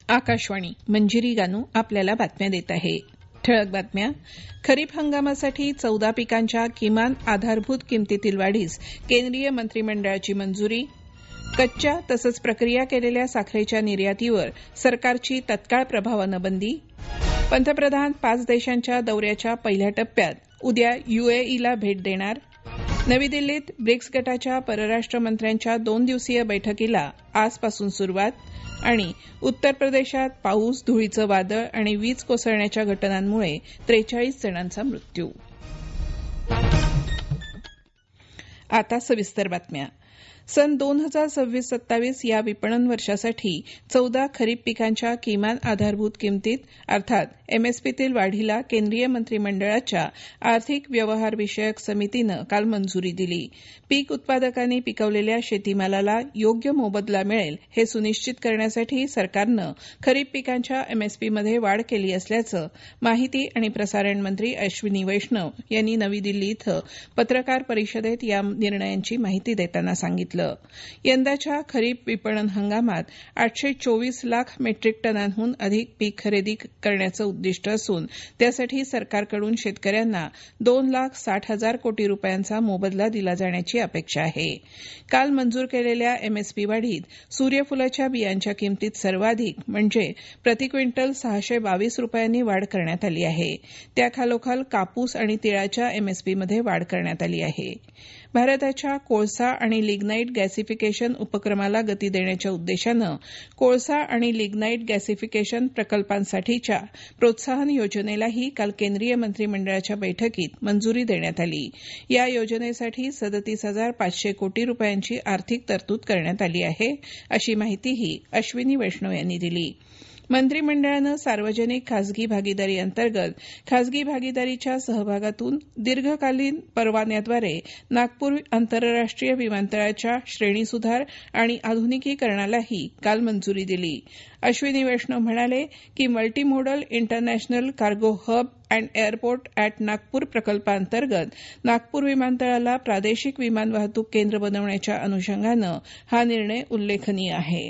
आकाशवाणी मंजिरी गानू आपल्याला बातम्या देत आहे. ठळक बातम्या. खरीप हंगामासाठी 14 पिकांच्या किमान आधारभूत किमतीतील वाढीस केंद्रीय मंत्रिमंडळाची मंजुरी. कच्च्या तसंच प्रक्रिया केलेल्या साखरेच्या निर्यातीवर सरकारची तत्काळ प्रभावानं बंदी. पंतप्रधान 5 देशांच्या दौऱ्याच्या पहिल्या टप्प्यात उद्या UAEला भेट देणार. नवी दिल्लीत ब्रिक्स गटाच्या परराष्ट्र मंत्र्यांच्या 2 दिवसीय बैठकीला आजपासून सुरुवात. आणि उत्तर प्रदेशात पाऊस, धुळीचं वादळ आणि वीज कोसळण्याच्या घटनांमुळे 43 जणांचा मृत्यू. आता सविस्तर बातम्या. सन 2026-27 या विपणन वर्षासाठी 14 खरीप पिकांच्या किमान आधारभूत किमतीत अर्थात MSPतील वाढीला केंद्रीय मंत्रिमंडळाच्या आर्थिक व्यवहार विषयक समितीनं काल मंजुरी दिली. पीक उत्पादकांनी पिकवलेल्या शेतीमालाला योग्य मोबदला मिळेल हे सुनिश्चित करण्यासाठी सरकारनं खरीप पिकांच्या MSPमध्ये वाढ केली असल्याचं माहिती आणि प्रसारण मंत्री अश्विनी वैष्णव यांनी नवी दिल्ली इथं पत्रकार परिषदेत या निर्णयांची माहिती देताना सांगितलं. यंदाच्या खरीप विपणन हंगामात 824 लाख मेट्रिक टनांहून अधिक पीक खरेदी करण्याचं उद्दिष्ट असून त्यासाठी सरकारकडून शेतकऱ्यांना 2,60,000 कोटी रुपयांचा मोबदला दिला जाण्याची अपेक्षा आहे. काल मंजूर केलेल्या MSP वाढीत सूर्यफुलाच्या बियांच्या किमतीत सर्वाधिक म्हणजे प्रति क्विंटल 622 रुपयांनी वाढ करण्यात आली आहे. त्याखालोखाल कापूस आणि तिळाच्या MSPमध्ये वाढ करण्यात आली आहे. भारताच्या कोळसा आणि लिग्नाईट गॅसिफिकेशन उपक्रमाला गती देण्याच्या उद्देशानं कोळसा आणि लिग्नाईट गॅसिफिकेशन प्रकल्पांसाठीच्या प्रोत्साहन योजनेलाही काल केंद्रीय मंत्रिमंडळाच्या बैठकीत मंजुरी देण्यात आली. या योजनेसाठी 37,500 कोटी रुपयांची आर्थिक तरतूद करण्यात आली आहे, अशी माहितीही अश्विनी वैष्णव यांनी दिली. मंत्रिमंडळानं सार्वजनिक खासगी भागीदारी अंतर्गत खासगी भागीदारीच्या सहभागातून दीर्घकालीन परवान्याद्वारे नागपूर आंतरराष्ट्रीय विमानतळाच्या श्रेणीसुधार आणि आधुनिकीकरणालाही काल मंजुरी दिली. अश्विनी वैष्णव म्हणाले की multimodal international cargo hub and airport at Nagpur प्रकल्पाअंतर्गत नागपूर विमानतळाला प्रादेशिक विमान वाहतूक केंद्र बनवण्याच्या अनुषंगानं हा निर्णय उल्लेखनीय आहे.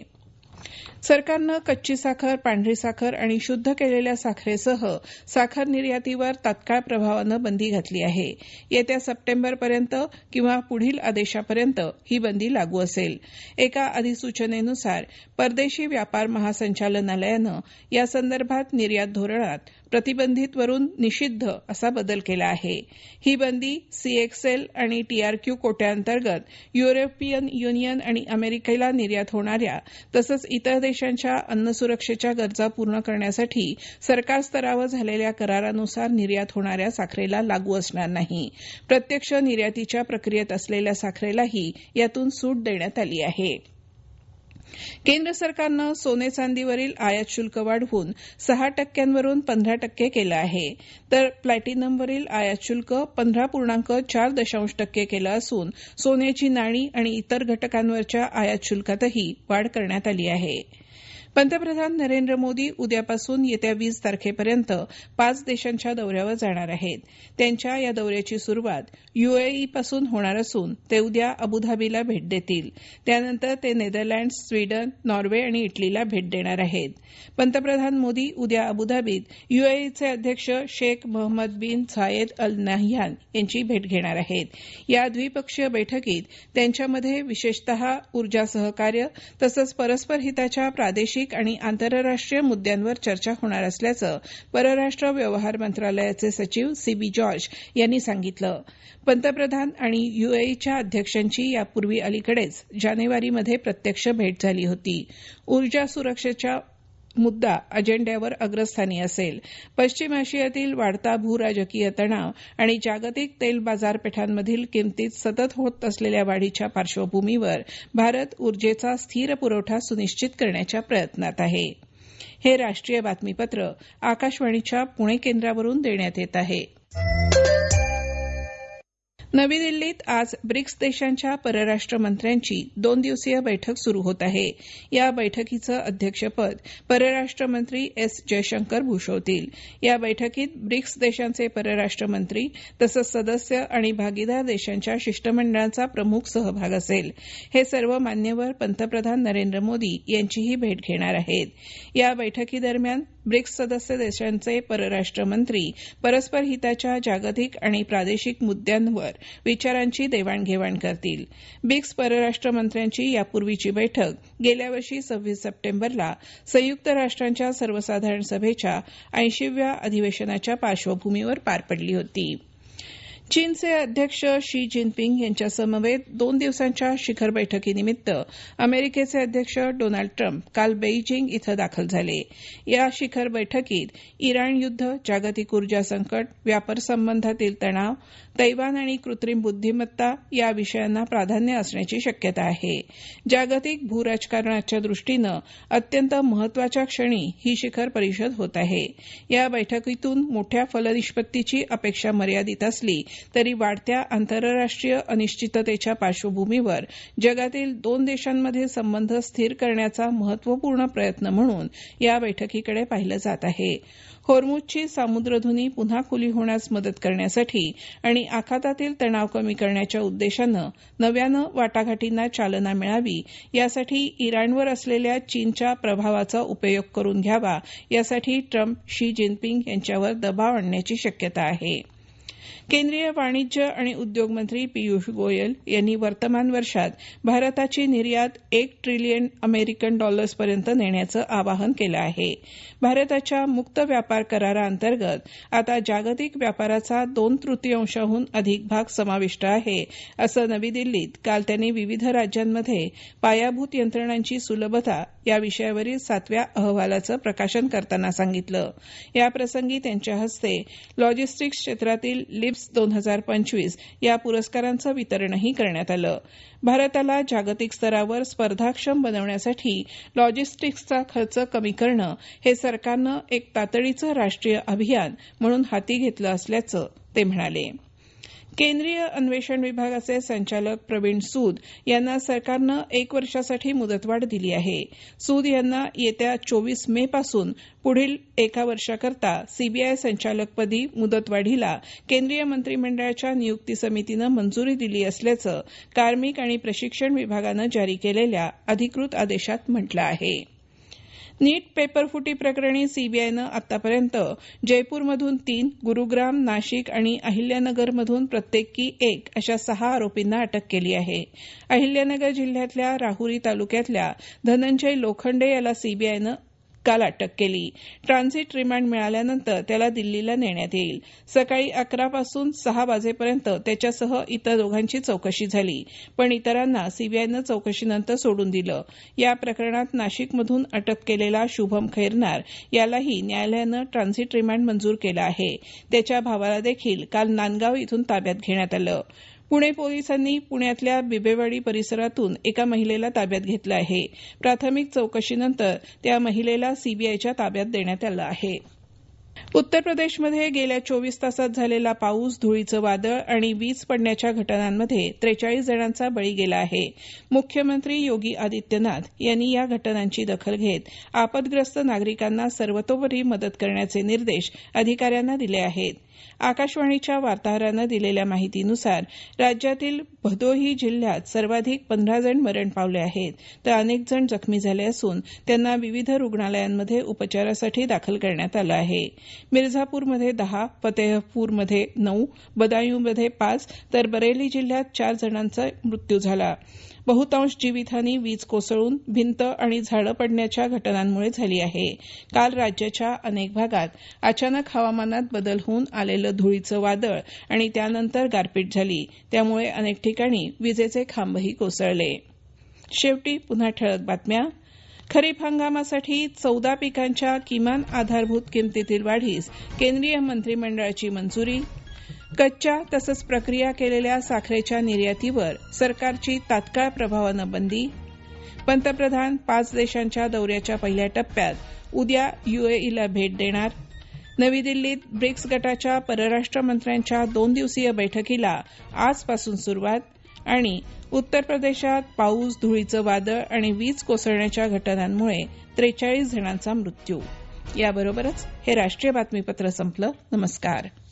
सरकारनं कच्ची साखर, पांढरी साखर आणि शुद्ध केलेल्या साखरेसह साखर निर्यातीवर तात्काळ प्रभावानं बंदी घातली आहे. येत्या सप्टेंबरपर्यंत किंवा पुढील आदेशापर्यंत ही बंदी लागू असेल. एका अधिसूचनेनुसार परदेशी व्यापार महासंचालनालयानं यासंदर्भात निर्यात धोरणात प्रतिबंधितवरून निषिद्ध असा बदल केला आहे. ही बंदी CXL आणि TRQ कोट्याअंतर्गत युरोपियन युनियन आणि अमेरिकेला निर्यात होणाऱ्या तसंच इतर देशांच्या अन्न सुरक्षेच्या गरजा पूर्ण करण्यासाठी सरकार स्तरावर झालेल्या करारानुसार निर्यात होणाऱ्या साखरेला लागू असणार नाही. प्रत्यक्ष निर्यातीच्या प्रक्रियेत असलेल्या साखरेलाही यातून सूट देण्यात आली आहे. केंद्र सरकारनं सोने चांदीवरील आयात शुल्क वाढवून 6% 15% केलं आहे, तर प्लॅटिनमवरील आयात शुल्क 15.4% केलं असून सोन्याची नाणी आणि इतर घटकांवरच्या आयात शुल्कातही वाढ करण्यात आली आहे. पंतप्रधान नरेंद्र मोदी उद्यापासून येत्या 20 तारखेपर्यंत 5 देशांच्या दौऱ्यावर जाणार आहेत. त्यांच्या या दौऱ्याची सुरुवात UAE पासून होणार असून ते उद्या अबुधाबीला भेट देतील. त्यानंतर ते नेदरलँड्स, स्वीडन, नॉर्वे आणि इटलीला भेट देणार आहेत. पंतप्रधान मोदी उद्या अबुधाबीत UAEचे अध्यक्ष Sheikh Mohammed bin Zayed Al Nahyan यांची भेट घेणार आहेत. या द्विपक्षीय बैठकीत त्यांच्यामध्ये विशेषतः ऊर्जा सहकार्य तसंच परस्पर हिताच्या प्रादेशिक आणि आंतरराष्ट्रीय मुद्द्यांवर चर्चा होणार असल्याचं परराष्ट्र व्यवहार मंत्रालयाचे सचिव CB जॉर्ज यांनी सांगितलं. पंतप्रधान आणि UAEच्या अध्यक्षांची यापूर्वी अलीकडेच जानेवारीमध्ये प्रत्यक्ष भेट झाली होती. ऊर्जा सुरक्षेच्या मुद्दा अजेंड्यावर अग्रस्थानी असेल. पश्चिम आशियातील वाढता भूराजकीय तणाव आणि जागतिक तेल बाजारपेठांमधील किमतीत सतत होत असलेल्या वाढीच्या पार्श्वभूमीवर भारत ऊर्जेचा स्थिर पुरवठा सुनिश्चित करण्याच्या प्रयत्नात आहे. हे राष्ट्रीय बातमीपत्र आकाशवाणीच्या पुणे केंद्रावरून देण्यात येत आहे. नवी दिल्लीत आज ब्रिक्स देशांच्या परराष्ट्र मंत्र्यांची 2 दिवसीय बैठक सुरू होत आहे. या बैठकीचं अध्यक्षपद परराष्ट्र मंत्री एस जयशंकर भूषवतील. या बैठकीत ब्रिक्स देशांचे परराष्ट्र मंत्री तसंच सदस्य आणि भागीदार देशांच्या शिष्टमंडळाचा प्रमुख सहभाग असेल. हे सर्व मान्यवर पंतप्रधान नरेंद्र मोदी यांचीही भेट घेणार आहेत. या बैठकीदरम्यान ब्रिक्स सदस्य देशांचे परराष्ट्र मंत्री परस्पर हिताच्या जागतिक आणि प्रादेशिक मुद्द्यांवर विचारांची देवाणघेवाण करतील. ब्रिक्स परराष्ट्र मंत्र्यांची यापूर्वीची बैठक गेल्या वर्षी 26 सप्टेंबरला संयुक्त राष्ट्रांच्या सर्वसाधारण सभेच्या 80व्या अधिवेशनाच्या पार्श्वभूमीवर पार पडली होती. चीनचे अध्यक्ष शी जिनपिंग यांच्या समवेत 2 दिवसांच्या शिखर बैठकीनिमित्त अमेरिकेचे अध्यक्ष डोनाल्ड ट्रम्प काल बेईजिंग इथं दाखल झाले. या शिखर बैठकीत इराण युद्ध, जागतिक ऊर्जा संकट, व्यापार संबंधातील तणाव, तैवान आणि कृत्रिम बुद्धिमत्ता या विषयांना प्राधान्य असण्याची शक्यता आहे. जागतिक भूराजकारणाच्या दृष्टीनं अत्यंत महत्वाच्या क्षणी ही शिखर परिषद होत आहे. या बैठकीतून मोठ्या फलनिष्पत्तीची अपेक्षा मर्यादित असली तरी वाढत्या आंतरराष्ट्रीय अनिश्चिततेच्या पार्श्वभूमीवर जगातील 2 देशांमधील संबंध स्थिर करण्याचा महत्वपूर्ण प्रयत्न म्हणून या बैठकीकडे पाहिलं जात आहे. होर्मुझची सामुद्रधुनी पुन्हा खुली होण्यास मदत करण्यासाठी आणि आखातातील तणाव कमी करण्याच्या उद्देशानं नव्यानं वाटाघाटींना चालना मिळावी यासाठी इराणवर असलेल्या चीनच्या प्रभावाचा उपयोग करून घ्यावा यासाठी ट्रम्प शी जिनपिंग यांच्यावर दबाव आणण्याची शक्यता आहे. केंद्रीय वाणिज्य आणि उद्योग मंत्री पियुष गोयल यांनी वर्तमान वर्षात भारताची निर्यात $1 ट्रिलियन पर्यंत नेण्याचं आवाहन केलं आहे. भारताच्या मुक्त व्यापार कराराअंतर्गत आता जागतिक व्यापाराचा 2/3 अधिक भाग समाविष्ट आहे, असं नवी दिल्लीत काल त्यांनी विविध राज्यांमध्ये पायाभूत यंत्रणांची सुलभता या विषयावरील 7व्या अहवालाचं प्रकाशन करताना सांगितलं. याप्रसंगी त्यांच्या हस्ते लॉजिस्टिक्स क्षेत्रातील लिप्स 2025 या पुरस्कारांचं वितरणही करण्यात आलं. भारताला जागतिक स्तरावर स्पर्धाक्षम बनवण्यासाठी लॉजिस्टिक्सचा खर्च कमी करणं हे सरकारनं एक तातडीचं राष्ट्रीय अभियान म्हणून हाती घेतलं असल्याचं ते म्हणाले. केंद्रीय अन्वेषण विभागाचे संचालक प्रवीण सूद यांना सरकारनं 1 वर्षासाठी मुदतवाढ दिली आहे. सूद यांना येत्या 24 मे पासून पुढील 1 वर्षाकरता सीबीआय संचालकपदी मुदतवाढीला केंद्रीय मंत्रिमंडळाच्या नियुक्ती समितीनं मंजुरी दिली असल्याचं कार्मिक आणि प्रशिक्षण विभागानं जारी केलेल्या अधिकृत आदेशात म्हटलं आहे. नीट पेपरफुटी प्रकरणी सीबीआयनं आतापर्यंत जयपूरमधून 3, गुरुग्राम, नाशिक आणि अहिल्यानगरमधून प्रत्येकी 1 अशा 6 आरोपींना अटक केली आहे. अहिल्यानगर जिल्ह्यातल्या राहुरी तालुक्यातल्या धनंजय लोखंडे याला सीबीआयनं काल अटक केली. ट्रान्झिट रिमांड मिळाल्यानंतर त्याला दिल्लीला नेण्यात येईल. सकाळी 11 पासून 6 वाजेपर्यंत त्याच्यासह इतर दोघांची चौकशी झाली, पण इतरांना सीबीआयनं चौकशीनंतर सोडून दिलं. या प्रकरणात नाशिकमधून अटक केलेला शुभम खैरनार यालाही न्यायालयानं ट्रान्झिट रिमांड मंजूर केला आहे. त्याच्या भावाला देखील काल नांदगाव इथून ताब्यात घेण्यात आलं. पुणे पोलिसांनी पुण्यातल्या बिबेवाडी परिसरातून एका महिलेला ताब्यात घेतलं आहे. प्राथमिक चौकशीनंतर त्या महिलेला सीबीआयच्या ताब्यात देण्यात आलं आहे. उत्तर प्रदेशमध्ये गेल्या 24 तासात झालेला पाऊस, धुळीचं वादळ आणि वीज पडण्याच्या घटनांमध्ये 43 जणांचा बळी गेला आहे. मुख्यमंत्री योगी आदित्यनाथ यांनी या घटनांची दखल घेत आपदग्रस्त नागरिकांना सर्वतोपरी मदत करण्याचे निर्देश अधिकाऱ्यांना दिले आहेत. आकाशवाणीच्या वार्ताहरानं दिलेल्या माहितीनुसार राज्यातील भदोही जिल्ह्यात सर्वाधिक 15 जण मरण पावले आहेत, तर अनेक जण जखमी झाले असून त्यांना विविध रुग्णालयांमध्ये उपचारासाठी दाखल करण्यात आलं आहे. मिर्झापूरमध्ये 10, फतेहपूरमध्ये 9, बदायूंमध्ये 5 तर बरेली जिल्ह्यात 4 जणांचा मृत्यू झाला. बहुतांश जीवितहानी वीज कोसळून भिंत आणि झाडं पडण्याच्या घटनांमुळे झाली आहे. काल राज्याच्या अनेक भागात अचानक हवामानात बदल होऊन आलेलं धुळीचं वादळ आणि त्यानंतर गारपीट झाली, त्यामुळे अनेक ठिकाणी विजेचे खांबही कोसळले. शेवटी पुन्हा ठळक बातम्या. खरीप हंगामासाठी 14 पिकांच्या किमान आधारभूत किमतीतील वाढीस केंद्रीय मंत्रिमंडळाची मंजुरी. कच्च्या तसंच प्रक्रिया केलेल्या साखरेच्या निर्यातीवर सरकारची तात्काळ प्रभावानं बंदी. पंतप्रधान 5 देशांच्या दौऱ्याच्या पहिल्या टप्प्यात उद्या यूएईला भेट देणार. नवी दिल्लीत ब्रिक्स गटाच्या परराष्ट्र मंत्र्यांच्या 2 दिवसीय बैठकीला आजपासून सुरुवात आणि उत्तर प्रदेशात पाऊस, धुळीचं वादळ आणि वीज कोसळण्याच्या घटनांमुळे 43 जणांचा मृत्यू. याबरोबरच हे राष्ट्रीय बातमीपत्र संपलं. नमस्कार.